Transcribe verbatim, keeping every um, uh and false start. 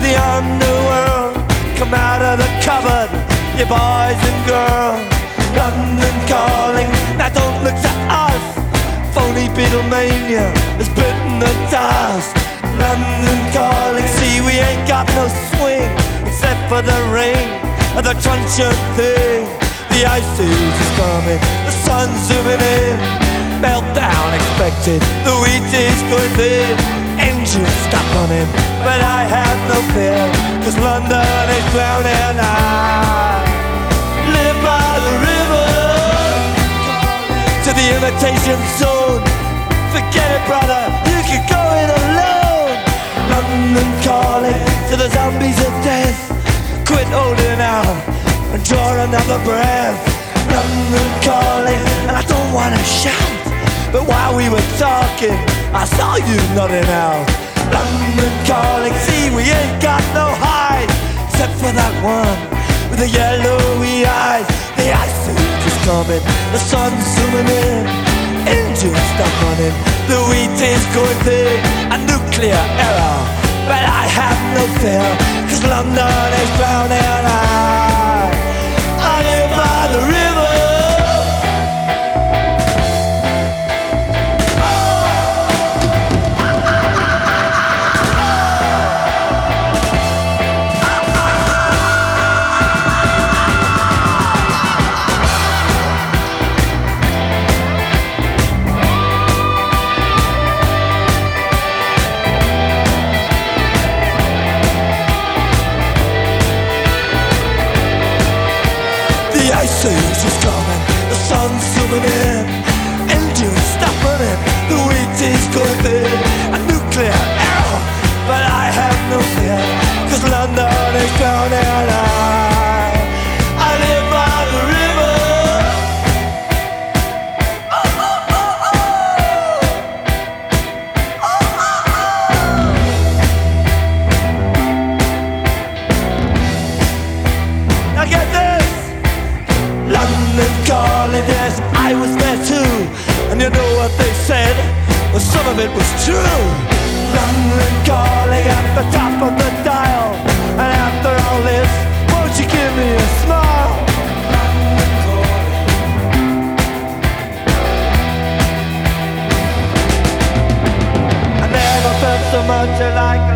the underworld. Come out of the cupboard, you boys and girls. London calling, now don't look to us. Phony Beatlemania has bitten the dust. London calling, see we ain't got no swing except for the rain and the truncheon thing. The ice age is coming, the sun's zooming in. Meltdown expected, the wheat is going thin. Engines stop running, but I have no fear, cause London is drowning. I live by the river, to the imitation zone. Forget it, brother, you can go it alone. London calling to the zombies of death. Quit holding out and draw another breath. London calling, and I don't wanna shout, but while we were talking, I saw you nodding out. London calling, see we ain't got no hide, except for that one with the yellowy eyes. The ice age is coming, the sun's zooming in. Engines stop running, the wheat is going thin. A nuclear error, but I have no fear, cause London is drowning. I, I live by the river. The ice age is coming, the sun's zooming in. Engines stop running, the wheat is going thin. A nuclear error, but I have no fear, cause London is drowning. I, I live by the river. Oh, oh, oh, oh. Oh, oh, oh. Now get this. London calling, yes, I was there too. And you know what they said? Well, some of it was true. London calling at the top of the dial. And after all this, won't you give me a smile? London calling. I never felt so much like